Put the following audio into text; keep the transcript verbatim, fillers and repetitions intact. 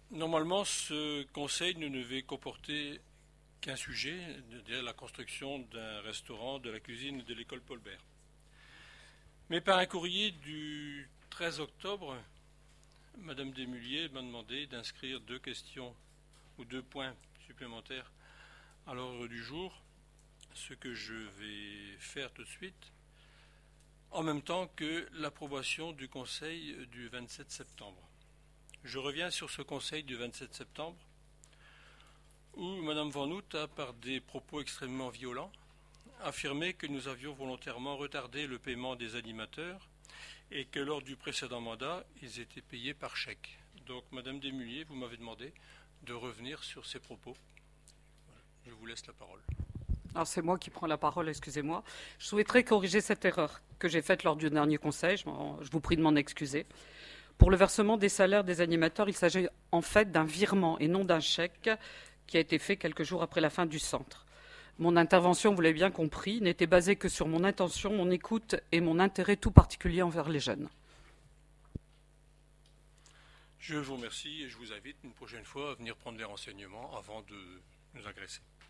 Normalement, ce conseil ne devait comporter qu'un sujet, c'est-à-dire la construction d'un restaurant, de la cuisine et de l'école Paul Bert. Mais par un courrier du treize octobre, Madame Desmulliers m'a demandé d'inscrire deux questions ou deux points supplémentaires à l'ordre du jour, ce que je vais faire tout de suite, en même temps que l'approbation du Conseil du vingt-sept septembre. Je reviens sur ce Conseil du vingt-sept septembre, où Madame Van Hout a, par des propos extrêmement violents, affirmé que nous avions volontairement retardé le paiement des animateurs et que lors du précédent mandat, ils étaient payés par chèque. Donc, Madame Desmulliers, vous m'avez demandé de revenir sur ces propos. Je vous laisse la parole. Alors c'est moi qui prends la parole, excusez-moi. Je souhaiterais corriger cette erreur que j'ai faite lors du dernier conseil. Je, je vous prie de m'en excuser. Pour le versement des salaires des animateurs, il s'agit en fait d'un virement et non d'un chèque qui a été fait quelques jours après la fin du centre. Mon intervention, vous l'avez bien compris, n'était basée que sur mon intention, mon écoute et mon intérêt tout particulier envers les jeunes. Je vous remercie et je vous invite une prochaine fois à venir prendre les renseignements avant de nous agresser.